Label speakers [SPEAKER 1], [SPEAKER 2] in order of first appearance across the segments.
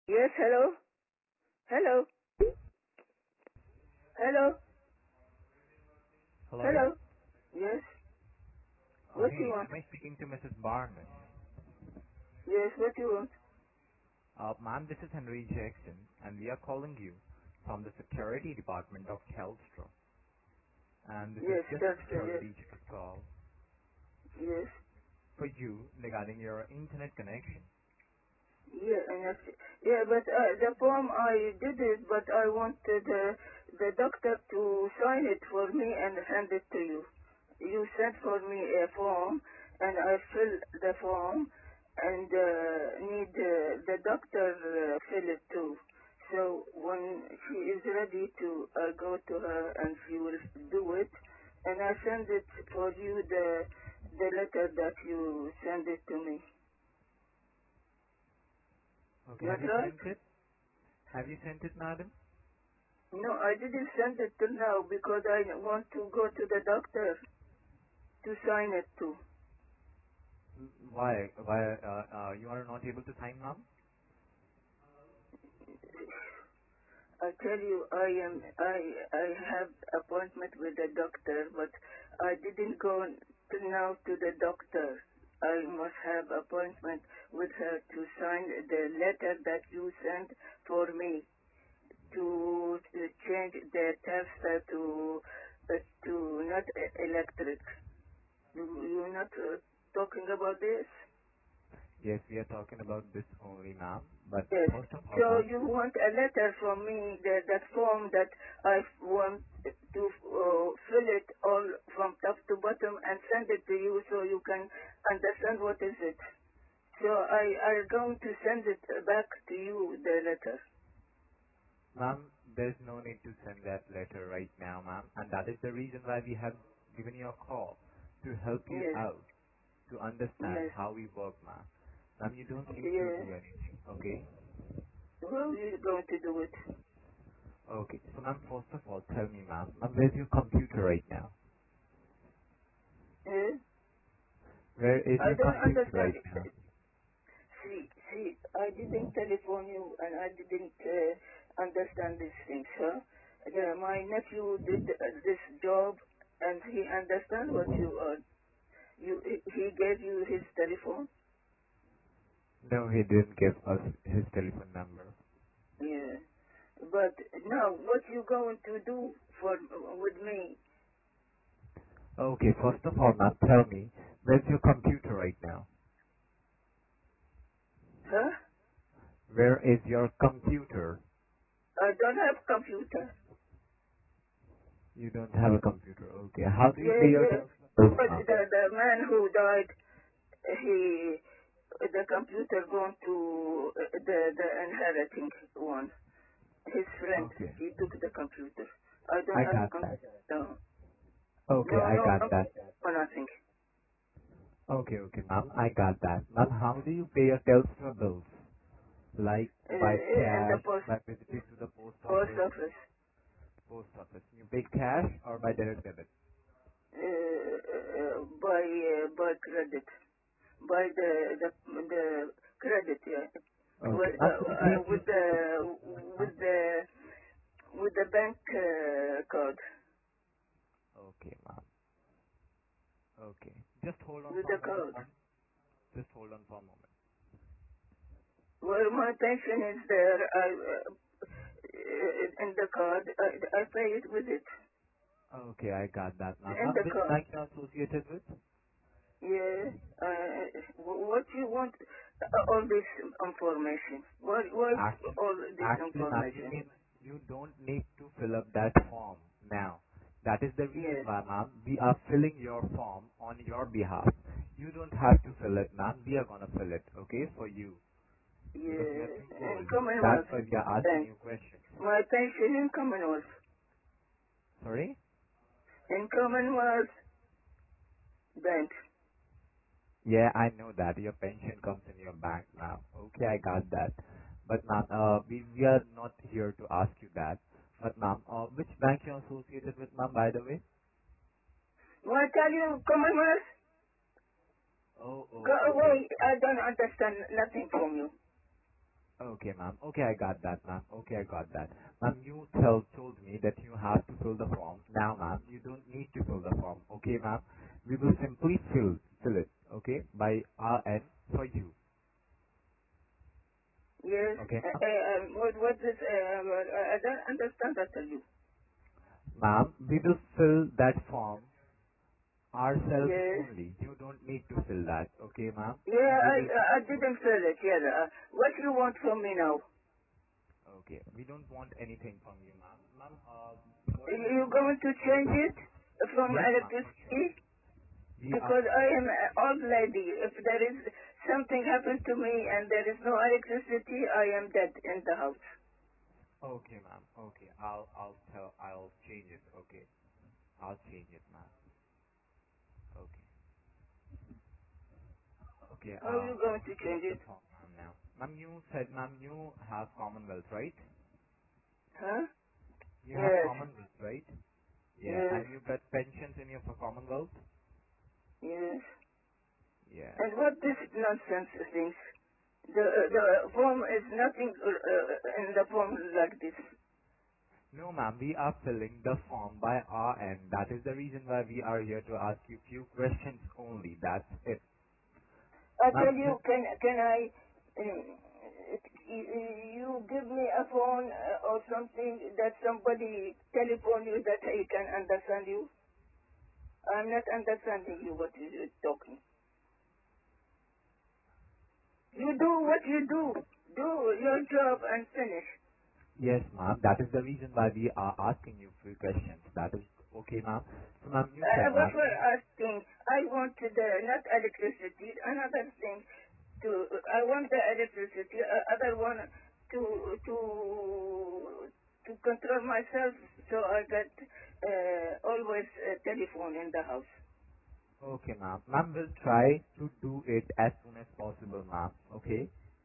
[SPEAKER 1] Yes, hello? Hello? Hello?
[SPEAKER 2] Hello.
[SPEAKER 1] Hello? Yes? What do you
[SPEAKER 2] Hey,
[SPEAKER 1] want?
[SPEAKER 2] am I speaking to Mrs. Barnes?
[SPEAKER 1] Yes, what do you want?
[SPEAKER 2] Ma'am, this is Henry Jackson, and we are calling you from the security department of Telstra. And this is
[SPEAKER 1] Yes,
[SPEAKER 2] just a
[SPEAKER 1] that's yes.
[SPEAKER 2] security check call
[SPEAKER 1] Yes.
[SPEAKER 2] for you regarding your internet connection.
[SPEAKER 1] Yeah, and yeah, but the form I did it, but I wanted the doctor to sign it for me and send it to you. You sent for me a form, and I fill the form, and need the doctor fill it too. So when she is ready to go to her, and she will do it, and I send it for you the letter that you send it to me.
[SPEAKER 2] Okay,
[SPEAKER 1] Not
[SPEAKER 2] have you
[SPEAKER 1] right?
[SPEAKER 2] sent it? Have you sent it, madam?
[SPEAKER 1] No, I didn't send it till now because I want to go to the doctor to sign it too.
[SPEAKER 2] Why? Why you are not able to sign, ma'am?
[SPEAKER 1] I tell you, I have appointment with the doctor, but I didn't go till now to the doctor. I must have appointment with her to sign the letter that you sent for me to change the tester to not electric. You're not talking about this?
[SPEAKER 2] Yes, we are talking about this only, ma'am. But
[SPEAKER 1] Yes.
[SPEAKER 2] first of all,
[SPEAKER 1] So
[SPEAKER 2] ma'am,
[SPEAKER 1] you want a letter from me, that form that I want to fill it all from top to bottom and send it to you so you can understand what is it. So I'm going to send it back to you, the letter.
[SPEAKER 2] Ma'am, there's no need to send that letter right now, ma'am, and that is the reason why we have given you a call to help you
[SPEAKER 1] Yes,
[SPEAKER 2] out, to understand
[SPEAKER 1] yes,
[SPEAKER 2] how we work, ma'am. Ma'am, you don't need to
[SPEAKER 1] yes.
[SPEAKER 2] do anything, okay?
[SPEAKER 1] How are you going to do it?
[SPEAKER 2] Okay, so ma'am, first of all, tell me, ma'am, where's your computer right now?
[SPEAKER 1] Eh?
[SPEAKER 2] Where is
[SPEAKER 1] I
[SPEAKER 2] your
[SPEAKER 1] don't
[SPEAKER 2] computer
[SPEAKER 1] understand.
[SPEAKER 2] right now?
[SPEAKER 1] See, I didn't telephone you and I didn't understand these things, huh? My nephew did this job and he understand what you are. He gave you his telephone?
[SPEAKER 2] No, he didn't give us his telephone number.
[SPEAKER 1] Yeah. But now, what you going to do for with me?
[SPEAKER 2] Okay, first of all, ma'am, tell me, where's your computer right now?
[SPEAKER 1] Huh?
[SPEAKER 2] Where is your computer?
[SPEAKER 1] I don't have computer.
[SPEAKER 2] You don't have a computer, okay. How do you
[SPEAKER 1] Yeah,
[SPEAKER 2] pay your
[SPEAKER 1] yeah.
[SPEAKER 2] bills,
[SPEAKER 1] But
[SPEAKER 2] ma'am?
[SPEAKER 1] the man who died, he the computer going to the inheriting one. His friend,
[SPEAKER 2] Okay.
[SPEAKER 1] he took the computer. I don't
[SPEAKER 2] I
[SPEAKER 1] have
[SPEAKER 2] got that.
[SPEAKER 1] computer. No,
[SPEAKER 2] Okay, I
[SPEAKER 1] no,
[SPEAKER 2] got that.
[SPEAKER 1] for nothing.
[SPEAKER 2] Okay, ma'am. I got that. Ma'am, how do you pay your Telstra bills? Like by
[SPEAKER 1] In the
[SPEAKER 2] cash, by visiting to the
[SPEAKER 1] post office,
[SPEAKER 2] post office. You pay cash or by direct debit?
[SPEAKER 1] by credit, by the credit, yeah.
[SPEAKER 2] Okay.
[SPEAKER 1] With
[SPEAKER 2] Ma'am, could you please
[SPEAKER 1] with
[SPEAKER 2] give me the
[SPEAKER 1] the with the with the bank card,
[SPEAKER 2] Okay, ma'am. Okay. Just hold on
[SPEAKER 1] with
[SPEAKER 2] for
[SPEAKER 1] the
[SPEAKER 2] a moment,
[SPEAKER 1] card.
[SPEAKER 2] ma'am. Just hold on for a moment.
[SPEAKER 1] Well, my pension is there. In the card. I pay it with it
[SPEAKER 2] Okay, I got that, ma'am.
[SPEAKER 1] in
[SPEAKER 2] Ma'am,
[SPEAKER 1] the
[SPEAKER 2] which
[SPEAKER 1] card.
[SPEAKER 2] bank you are associated with?
[SPEAKER 1] Yeah. What you want? All this information. What
[SPEAKER 2] Actually,
[SPEAKER 1] all this
[SPEAKER 2] ma'am,
[SPEAKER 1] information?
[SPEAKER 2] you don't need to fill up that form now. That is the reason
[SPEAKER 1] Yeah.
[SPEAKER 2] why, ma'am, we are filling your form on your behalf. You don't have to fill it, ma'am. We are gonna fill it, okay, for you because you are too
[SPEAKER 1] Yeah. In
[SPEAKER 2] old. That's
[SPEAKER 1] Commonwealth
[SPEAKER 2] why we are asking
[SPEAKER 1] Bank.
[SPEAKER 2] you questions.
[SPEAKER 1] My pension in Commonwealth.
[SPEAKER 2] Sorry?
[SPEAKER 1] In Commonwealth Bank.
[SPEAKER 2] Yeah, I know that your pension comes in your bank, ma'am. Okay, I got that. But ma'am, we are not here to ask you that. But ma'am, which bank you are associated with, ma'am, by the way?
[SPEAKER 1] What I tell you, Commonwealth?
[SPEAKER 2] Oh,
[SPEAKER 1] Go
[SPEAKER 2] oh, okay.
[SPEAKER 1] away. I don't understand nothing from you.
[SPEAKER 2] Okay, ma'am. Okay, I got that, ma'am. Okay, I got that. Ma'am, you told me that you have to fill the form. Now, ma'am, you don't need to fill the form. Okay, ma'am? We will simply fill it, okay, by our end for you.
[SPEAKER 1] Yes.
[SPEAKER 2] Okay, ma'am?
[SPEAKER 1] What is, I don't understand that you.
[SPEAKER 2] Ma'am, we will fill that form ourselves
[SPEAKER 1] Yes.
[SPEAKER 2] only. You don't need to fill that, okay, ma'am?
[SPEAKER 1] Yeah,
[SPEAKER 2] We will,
[SPEAKER 1] I didn't fill it yet. What you want from me now?
[SPEAKER 2] okay. We don't want anything from you, ma'am. Ma'am, what is
[SPEAKER 1] You
[SPEAKER 2] the
[SPEAKER 1] going to
[SPEAKER 2] point
[SPEAKER 1] change
[SPEAKER 2] of...
[SPEAKER 1] it from
[SPEAKER 2] Yes, ma'am, for sure.
[SPEAKER 1] electricity?
[SPEAKER 2] We are
[SPEAKER 1] Because I
[SPEAKER 2] not
[SPEAKER 1] am an old lady. If there is something happened to me and there is no electricity, I am dead in the house.
[SPEAKER 2] okay, ma'am. Okay, I'll change it. Okay, I'll change it, ma'am. Okay, okay.
[SPEAKER 1] How are you
[SPEAKER 2] I'm
[SPEAKER 1] going to
[SPEAKER 2] gonna fill up
[SPEAKER 1] change
[SPEAKER 2] the
[SPEAKER 1] it?
[SPEAKER 2] form, ma'am. Now, ma'am, you said, ma'am, you have Commonwealth, right?
[SPEAKER 1] Huh?
[SPEAKER 2] You have
[SPEAKER 1] Yes.
[SPEAKER 2] Commonwealth, right? Yeah,
[SPEAKER 1] Yes.
[SPEAKER 2] and you got pensions in your for Commonwealth.
[SPEAKER 1] Yes.
[SPEAKER 2] Yeah.
[SPEAKER 1] And what this nonsense things? The form is nothing in the form like this.
[SPEAKER 2] No, ma'am, we are filling the form by our end. That is the reason why we are here to ask you few questions only. That's it.
[SPEAKER 1] I
[SPEAKER 2] Ma'am,
[SPEAKER 1] tell you, can I? Um, you give me a phone or something that somebody telephone you that I can understand you. I'm not understanding you what you're talking. You do what you do. Do your job and finish.
[SPEAKER 2] yes, ma'am. That is the reason why we are asking you few questions. That is okay, ma'am. So, ma'am, you said,
[SPEAKER 1] What
[SPEAKER 2] ma'am,
[SPEAKER 1] we're
[SPEAKER 2] you
[SPEAKER 1] asking, I want the not electricity. Another thing, to I want the electricity. Other one to control myself, so I got always a telephone in the house.
[SPEAKER 2] okay, ma'am. Ma'am will try to do it as soon as possible, ma'am. Okay.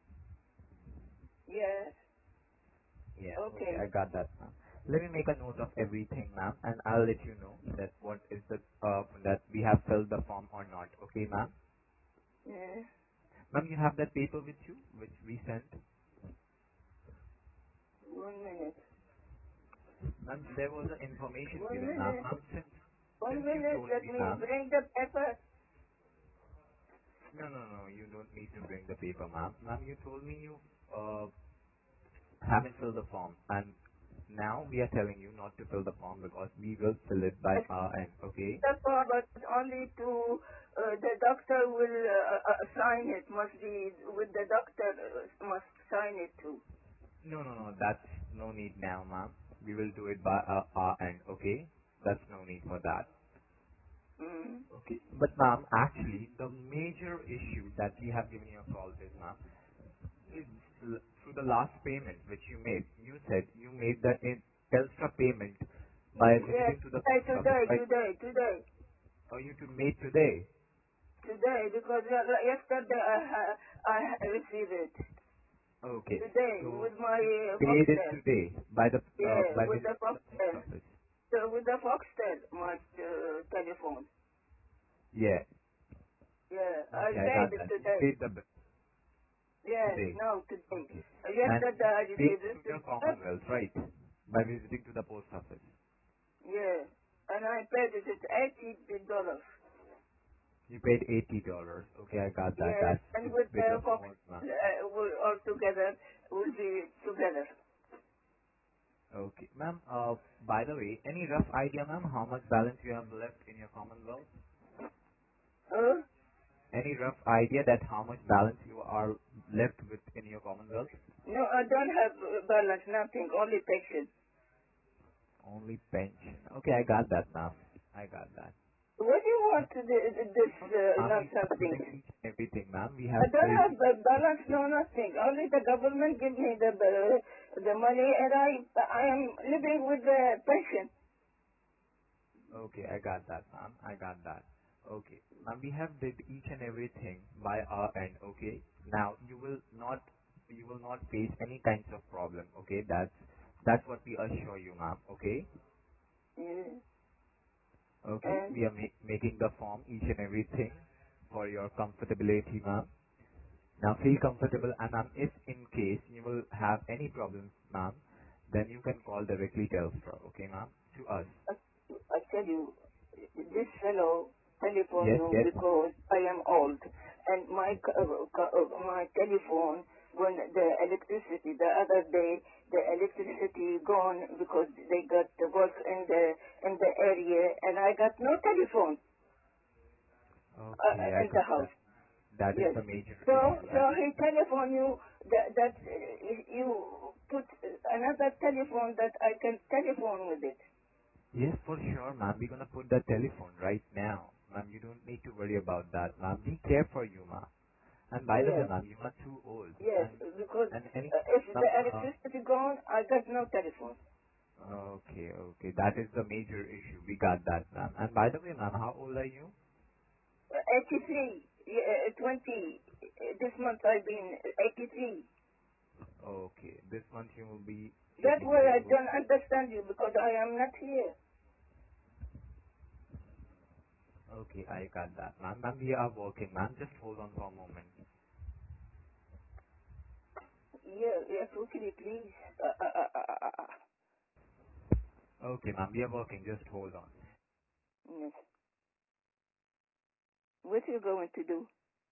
[SPEAKER 1] Yes.
[SPEAKER 2] Yeah. Okay,
[SPEAKER 1] Okay.
[SPEAKER 2] I got that, ma'am. Let me make a note of everything, ma'am, and I'll let you know that what is the that we have filled the form or not. Okay, ma'am.
[SPEAKER 1] Yes.
[SPEAKER 2] Ma'am, you have that paper with you, which we sent.
[SPEAKER 1] 1 minute.
[SPEAKER 2] Ma'am, there was an information
[SPEAKER 1] One
[SPEAKER 2] given, ma'am.
[SPEAKER 1] minute.
[SPEAKER 2] Ma'am,
[SPEAKER 1] One
[SPEAKER 2] since you
[SPEAKER 1] minute.
[SPEAKER 2] told
[SPEAKER 1] Let
[SPEAKER 2] me,
[SPEAKER 1] me
[SPEAKER 2] ma'am.
[SPEAKER 1] bring the paper.
[SPEAKER 2] No, no, no. You don't need to bring the paper, ma'am. Ma'am, you told me you haven't filled the form, and now we are telling you not to fill the form because we will fill it by our end. Okay?
[SPEAKER 1] The form, but only to the doctor will sign it. Must be with the doctor. Must sign it too.
[SPEAKER 2] No, no, no. That's no need now, ma'am. We will do it by our end. Okay? That's no need for that.
[SPEAKER 1] Mm.
[SPEAKER 2] Okay. But ma'am, actually, the major issue that we have given you a call is, ma'am, is through the last payment which you made. You said you made the extra payment by
[SPEAKER 1] Yes.
[SPEAKER 2] visiting to the
[SPEAKER 1] Today,
[SPEAKER 2] post office,
[SPEAKER 1] today,
[SPEAKER 2] right?
[SPEAKER 1] today, today,
[SPEAKER 2] Or you to made today.
[SPEAKER 1] today. Because yesterday I received it.
[SPEAKER 2] Okay.
[SPEAKER 1] Today
[SPEAKER 2] So
[SPEAKER 1] with my
[SPEAKER 2] you paid it
[SPEAKER 1] Foxtel.
[SPEAKER 2] today by the
[SPEAKER 1] Yeah,
[SPEAKER 2] by
[SPEAKER 1] with the
[SPEAKER 2] visiting to the post
[SPEAKER 1] Foxtel.
[SPEAKER 2] office.
[SPEAKER 1] So with the Foxtel, my telephone.
[SPEAKER 2] Yeah.
[SPEAKER 1] Yeah, I
[SPEAKER 2] Okay, I
[SPEAKER 1] paid
[SPEAKER 2] got
[SPEAKER 1] it
[SPEAKER 2] that. You
[SPEAKER 1] today.
[SPEAKER 2] paid the bill
[SPEAKER 1] Yes,
[SPEAKER 2] today.
[SPEAKER 1] no, today.
[SPEAKER 2] Okay. And
[SPEAKER 1] Yesterday
[SPEAKER 2] you
[SPEAKER 1] I
[SPEAKER 2] paid
[SPEAKER 1] received it.
[SPEAKER 2] through your Commonwealth, right? By visiting to the post office.
[SPEAKER 1] Yeah, and I paid it at $80.
[SPEAKER 2] You paid $80. Okay, I got that.
[SPEAKER 1] Yes,
[SPEAKER 2] That's
[SPEAKER 1] and
[SPEAKER 2] a
[SPEAKER 1] with
[SPEAKER 2] bit
[SPEAKER 1] the
[SPEAKER 2] of
[SPEAKER 1] Fox,
[SPEAKER 2] more, ma'am.
[SPEAKER 1] will all together will be together.
[SPEAKER 2] Okay. Ma'am, by the way, any rough idea, ma'am, how much balance you have left in your Commonwealth?
[SPEAKER 1] Huh?
[SPEAKER 2] Any rough idea that how much balance you are left with in your Commonwealth?
[SPEAKER 1] No, I don't have balance, nothing, only pension.
[SPEAKER 2] Only pension. Okay, I got that, ma'am. I got that.
[SPEAKER 1] What do you want to do, this
[SPEAKER 2] We
[SPEAKER 1] nonsense
[SPEAKER 2] are
[SPEAKER 1] things?
[SPEAKER 2] filling each and everything, ma'am. We
[SPEAKER 1] I
[SPEAKER 2] have
[SPEAKER 1] don't
[SPEAKER 2] filled
[SPEAKER 1] have
[SPEAKER 2] each
[SPEAKER 1] the
[SPEAKER 2] and
[SPEAKER 1] balance,
[SPEAKER 2] everything.
[SPEAKER 1] no nothing. Only the government give me the money, and I am living with the pension.
[SPEAKER 2] Okay, I got that, ma'am. I got that. Okay. Ma'am, we have did each and everything by our end, okay? Now, you will not face any kinds of problem, okay? That's what we assure you, ma'am, okay?
[SPEAKER 1] Yeah.
[SPEAKER 2] Okay?
[SPEAKER 1] And
[SPEAKER 2] We are making the form each and everything for your comfortability, ma'am. Now feel comfortable, and ma'am, if in case you will have any problems, ma'am, then you can call directly Telstra, okay, ma'am, to us.
[SPEAKER 1] I tell you, this fellow telephone
[SPEAKER 2] Yes,
[SPEAKER 1] you
[SPEAKER 2] yes, ma'am.
[SPEAKER 1] because I am old, and my telephone when the electricity the other day the electricity gone because they got the work in the area and I got no telephone
[SPEAKER 2] Okay, I
[SPEAKER 1] in the
[SPEAKER 2] got that.
[SPEAKER 1] house.
[SPEAKER 2] That is
[SPEAKER 1] Yes.
[SPEAKER 2] the major
[SPEAKER 1] So
[SPEAKER 2] issue.
[SPEAKER 1] so he telephone you that you put another telephone that I can telephone with it.
[SPEAKER 2] Yes, for sure, ma'am. We're gonna put the telephone right now. Ma'am, you don't need to worry about that, ma'am. We care for you, ma'am. And by the way,
[SPEAKER 1] Yes.
[SPEAKER 2] ma'am, you are too old.
[SPEAKER 1] Yes, because
[SPEAKER 2] And any
[SPEAKER 1] if the
[SPEAKER 2] some
[SPEAKER 1] electricity gone, I got no telephone.
[SPEAKER 2] okay, okay. That is the major issue. We got that, ma'am. And by the way, ma'am, how old are you?
[SPEAKER 1] 83, 20, this month I've been 83.
[SPEAKER 2] Okay. This month you will be
[SPEAKER 1] That's why
[SPEAKER 2] 83.
[SPEAKER 1] I don't understand you because I am not here.
[SPEAKER 2] Okay, I got that, ma'am. Ma'am, we are working, ma'am. Just hold on for a moment.
[SPEAKER 1] Yeah, yes, okay, please.
[SPEAKER 2] Okay, ma'am, we are working. Just hold on.
[SPEAKER 1] Yes. What you going to do?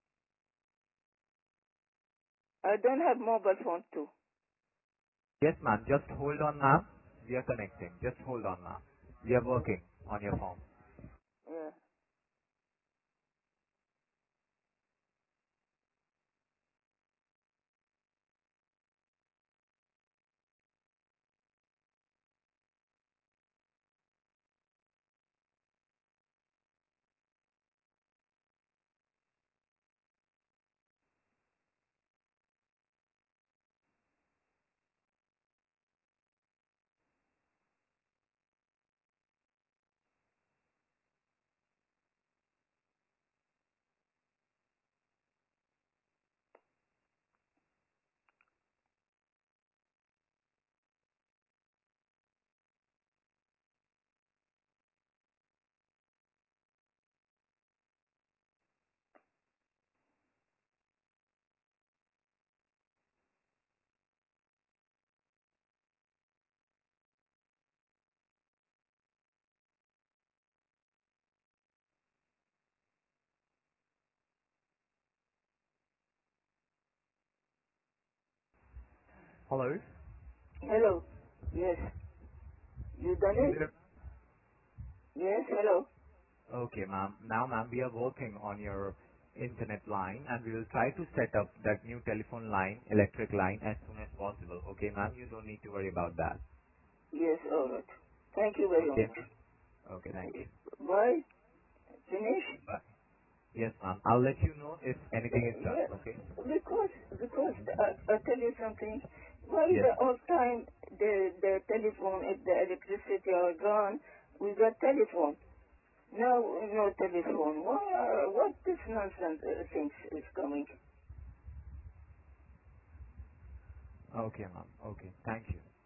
[SPEAKER 1] I don't have mobile phone too.
[SPEAKER 2] Yes, ma'am. Just hold on, ma'am. We are connecting. Just hold on, ma'am. We are working on your form.
[SPEAKER 1] Yeah.
[SPEAKER 2] Hello?
[SPEAKER 1] Hello. Yes. You done
[SPEAKER 2] You
[SPEAKER 1] it?
[SPEAKER 2] there?
[SPEAKER 1] Yes, hello.
[SPEAKER 2] Okay, ma'am. Now, ma'am, we are working on your internet line and we will try to set up that new telephone line, electric line, as soon as possible. Okay, ma'am? You don't need to worry about that.
[SPEAKER 1] Yes, all right. Thank you very
[SPEAKER 2] Okay,
[SPEAKER 1] much.
[SPEAKER 2] ma'am? Okay, thank you.
[SPEAKER 1] Bye. Finish?
[SPEAKER 2] Bye. Yes, ma'am. I'll let you know if anything is done.
[SPEAKER 1] Yeah,
[SPEAKER 2] Okay?
[SPEAKER 1] because I tell you something. Why
[SPEAKER 2] Yes,
[SPEAKER 1] the
[SPEAKER 2] ma'am.
[SPEAKER 1] old time the telephone if the electricity are gone, we got telephone. Now no telephone. What this nonsense things is coming?
[SPEAKER 2] Okay, ma'am. Okay. Thank you.